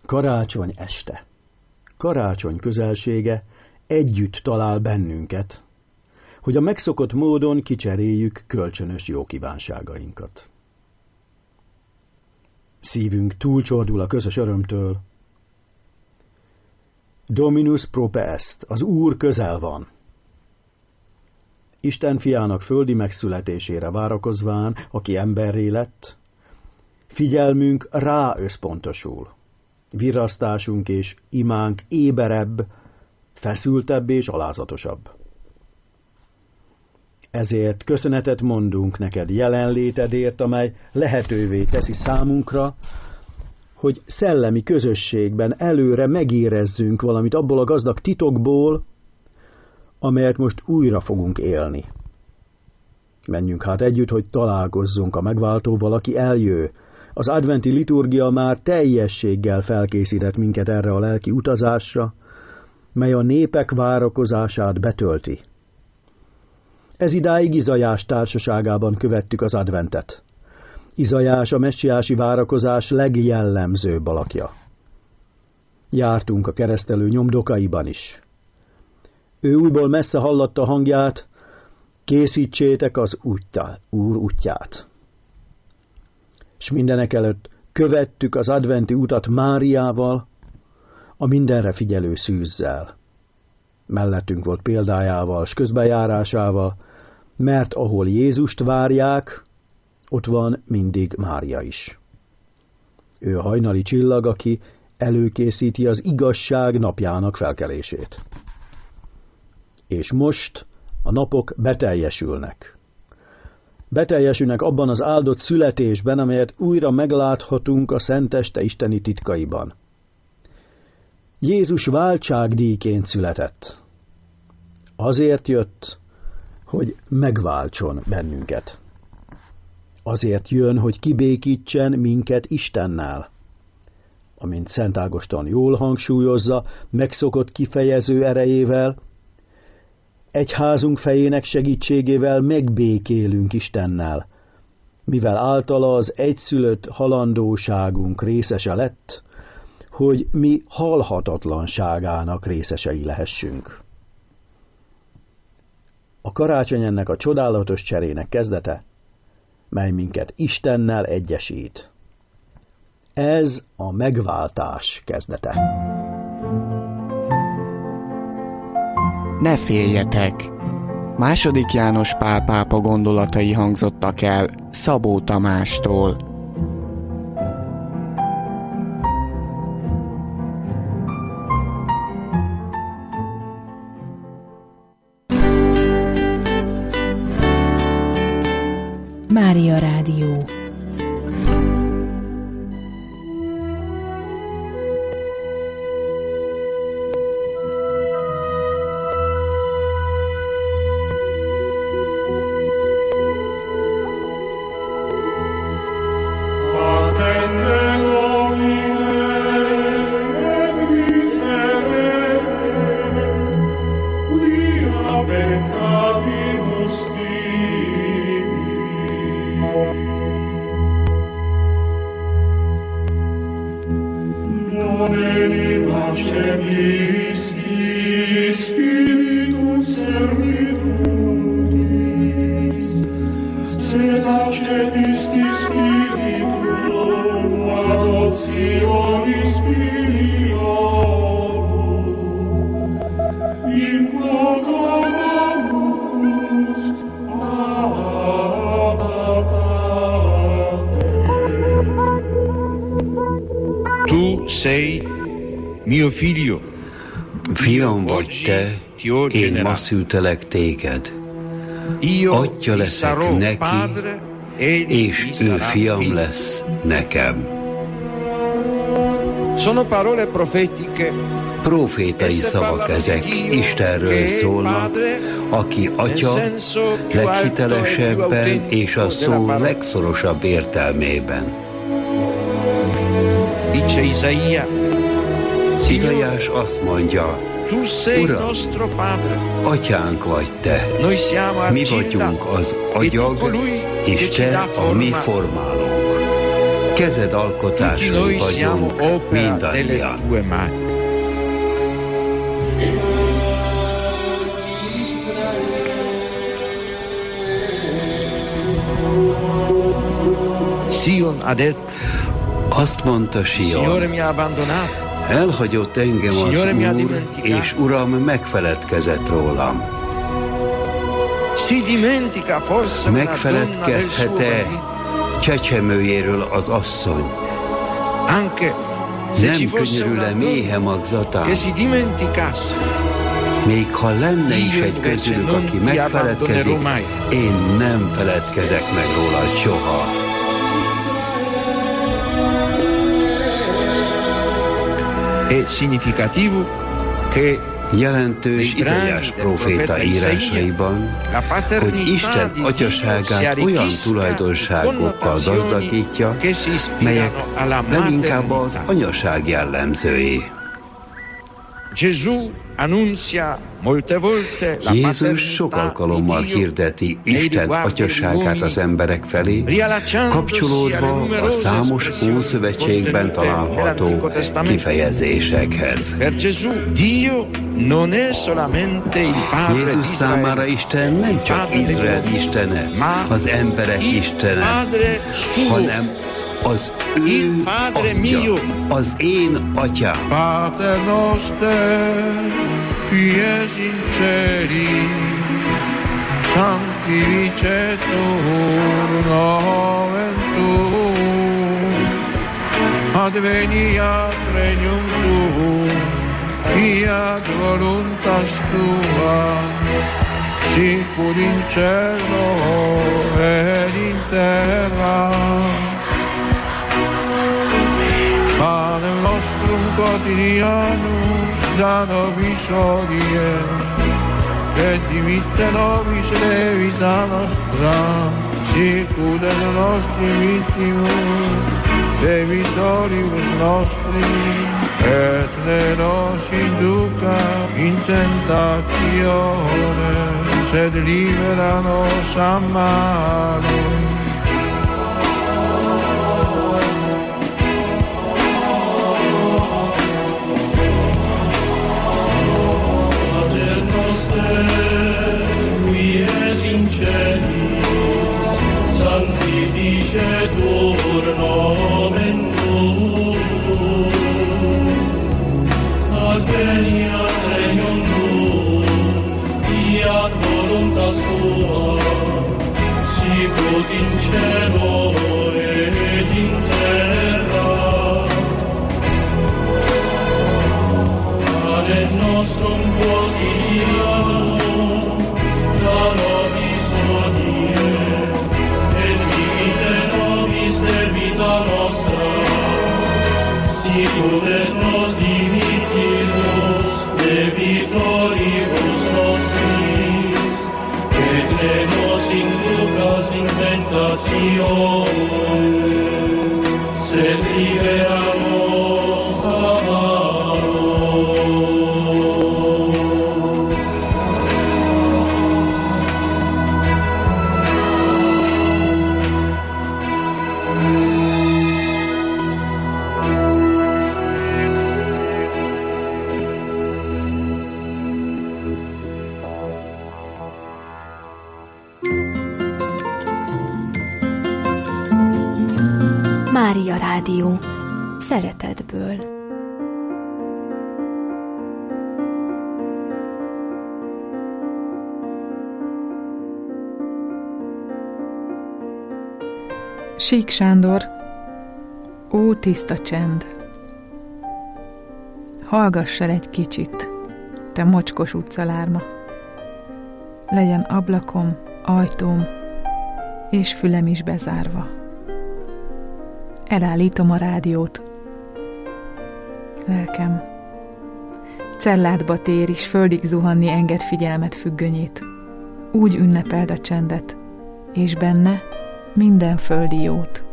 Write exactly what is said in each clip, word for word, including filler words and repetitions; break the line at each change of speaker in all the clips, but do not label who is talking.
Karácsony este. Karácsony közelsége együtt talál bennünket, hogy a megszokott módon kicseréljük kölcsönös jókívánságainkat. Szívünk túlcsordul a közös örömtől. Dominus prope est, az Úr közel van. Isten fiának földi megszületésére várakozván, aki emberré lett, figyelmünk rá összpontosul. Virrasztásunk és imánk éberebb, feszültebb és alázatosabb. Ezért köszönetet mondunk neked jelenlétedért, amely lehetővé teszi számunkra, hogy szellemi közösségben előre megérezzünk valamit abból a gazdag titokból, amelyet most újra fogunk élni. Menjünk hát együtt, hogy találkozzunk a megváltóval, aki eljő. Az adventi liturgia már teljességgel felkészített minket erre a lelki utazásra, mely a népek várakozását betölti. Ez idáig Izaiás társaságában követtük az adventet. Izaiás a messiási várakozás legjellemzőbb alakja. Jártunk a keresztelő nyomdokaiban is. Ő újból messze hallatta a hangját, készítsétek az útját, Úr útját. S mindenekelőtt követtük az adventi utat Máriával, a mindenre figyelő szűzzel. Mellettünk volt példájával s közbejárásával, mert ahol Jézust várják, ott van mindig Mária is. Ő a hajnali csillag, aki előkészíti az igazság napjának felkelését. És most a napok beteljesülnek. Beteljesülnek abban az áldott születésben, amelyet újra megláthatunk a szenteste isteni titkaiban. Jézus váltságdíjként született. Azért jött, hogy megváltson bennünket. Azért jön, hogy kibékítsen minket Istennel. Amint Szent Ágoston jól hangsúlyozza, megszokott kifejező erejével, egyházunk fejének segítségével megbékélünk Istennel, mivel általa az egyszülött halandóságunk részese lett, hogy mi halhatatlanságának részesei lehessünk. A karácsony ennek a csodálatos cserének kezdete, mely minket Istennel egyesít. Ez a megváltás kezdete.
Ne féljetek! Második János Pál pápa gondolatai hangzottak el Szabó Tamástól.
Mária Rádió.
Tu sei mio figlio.
Fiam vagy te, én ma szültelek téged. Atya leszek neki, és ő fiam lesz nekem.
Sono parole profetiche.
Profétai szavak ezek, Istenről szólnak, aki Atya leghitelesebben és a szó legszorosabb értelmében. Izaiás azt mondja, Uram, Atyánk vagy te, mi vagyunk az agyag, és te a mi formálónk. Kezed alkotásai vagyunk mindannyian.
Sion ha detto,
azt mondta Sion,
Signore mi ha abbandonato,
elhagyott engem az
Signore mi ha
Úr,
dimenticato.
és Uram megfeledkezett rólam.
Si dimentica forse una donna del suo
Megfeledkezhet-e
marito?
csecsemőjéről az asszony?
Anche se ci
Nem
fosse una
könyörül-e méhe
donna
magzatán?
che si dimenticasse,
Még ha lenne is
Io
egy
invece
közülük,
non
aki
ti
megfeledkezik,
abbandonerò mai.
én nem feledkezek meg rólad soha.
è significativo che
Jelentős Izaiás próféta írásaiban, hogy Isten atyaságát olyan tulajdonságokkal gazdagítja, melyek leginkább az anyaság jellemzői. Jézus sok alkalommal hirdeti Isten atyaságát az emberek felé, kapcsolódva a számos Ószövetségben található kifejezésekhez. Jézus számára Isten nem csak Izrael istene, az emberek istene, hanem az ő atya, az én atyám.
Pater noster, qui es in celi, sanctificetur nomen tuum, adveniat regnum tuum, fiat voluntas tua, sicur in cielo ed in terra. Panem nostrum quotidianum da nobis hodie, et dimitte nobis debita nostra, sicut et nostri vittimus debitoribus nostri, et ne nos induca in tentatione, sed libera nos a malo.
Sanctificetur nomen tuum, adveniat regnum tuum, fiat voluntas tua, sicut in cielo et in terra. Panem nostrum quotidianum da nobis hodie, et dimitte nobis debita nostra, sicut et nos dimittimus debitoribus nostris, et ne nos inducas in tentatione, sed libera nos a malo.
Mária Rádió. Szeretetből.
Sík Sándor. Ó, tiszta csend! Hallgass el egy kicsit, te mocskos utcalárma. Legyen ablakom, ajtóm, és fülem is bezárva. Elállítom a rádiót. Lelkem. Celládba tér, és földig zuhanni enged figyelmet függönyét. Úgy ünnepeld a csendet, és benne minden földi jót.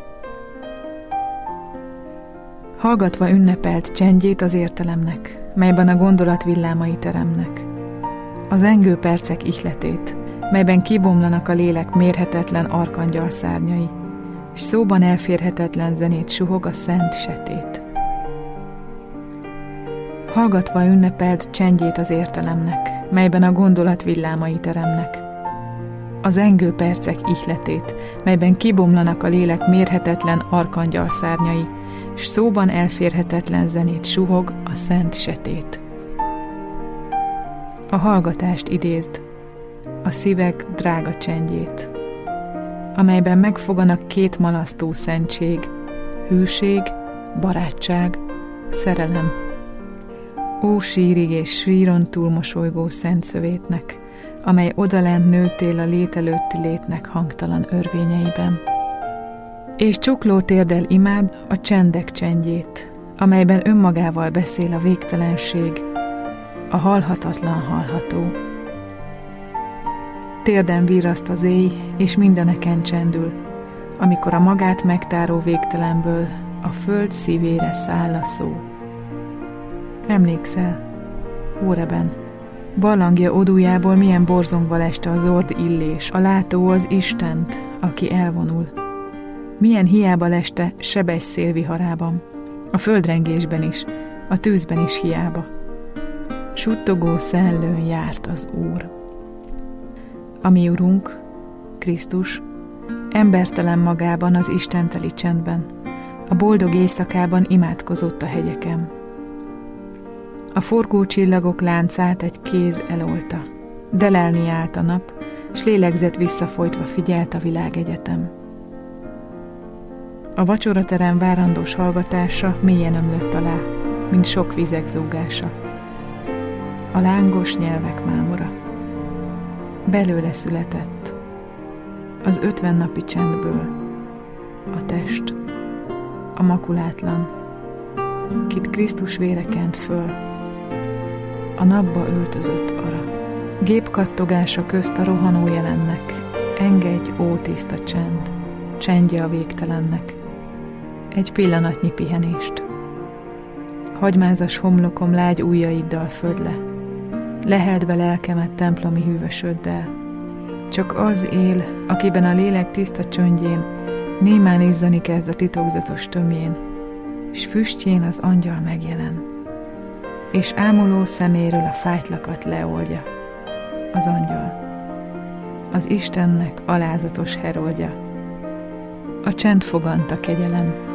Hallgatva ünnepelt csendjét az értelemnek, melyben a gondolat villámai teremnek. Az engő percek ihletét, melyben kibomlanak a lélek mérhetetlen arkangyal szárnyai, és szóban elférhetetlen zenét suhog a szent setét. Hallgatva ünnepelt csendjét az értelemnek, melyben a gondolat villámai teremnek. Az engő percek ihletét, melyben kibomlanak a lélek mérhetetlen arkangyal szárnyai, s szóban elférhetetlen zenét suhog a szent setét. A hallgatást idézd, a szívek drága csendjét, amelyben megfoganak két malasztó szentség, hűség, barátság, szerelem. Ó sírig és síron túlmosolygó szent szövétnek, amely odalent nőttél a lét előtti létnek hangtalan örvényeiben. És csukló térdel imád a csendek csendjét, amelyben önmagával beszél a végtelenség, a halhatatlan hallható. Térden virraszt az éj, és mindeneken csendül, amikor a magát megtáró végtelenből a föld szívére száll a szó. Emlékszel, Hóreben, barlangja odújából milyen borzongva leste az ord illés, a látó az Istent, aki elvonul. Milyen hiába leste sebes szélviharában, a földrengésben is, a tűzben is hiába. Suttogó szellőn járt az Úr. A mi Urunk, Krisztus, embertelen magában az istenteli csendben, a boldog éjszakában imádkozott a hegyeken. A forgó csillagok láncát egy kéz elolta, de lelni állt a nap, s lélegzett visszafolytva figyelt a világegyetem. A vacsoraterem várandós hallgatása mélyen ömlött alá, mint sok vizek zúgása. A lángos nyelvek mámora. Belőle született, az ötven napi csendből, a test, a makulátlan, kit Krisztus vére kent föl, a napba öltözött ara. Gépkattogása közt a rohanó jelennek, engedj, ó tiszta csend, csendje a végtelennek, egy pillanatnyi pihenést. Hagymázas homlokom lágy ujjaiddal föld le, leheld be lelkemet templomi hűvösöddel. Csak az él, akiben a lélek tiszta csöndjén némán izzani kezd a titokzatos tömjén, s füstjén az angyal megjelen, és ámuló szeméről a fájtlakat leoldja. Az angyal, az Istennek alázatos heroldja. A csend fogant a kegyelem,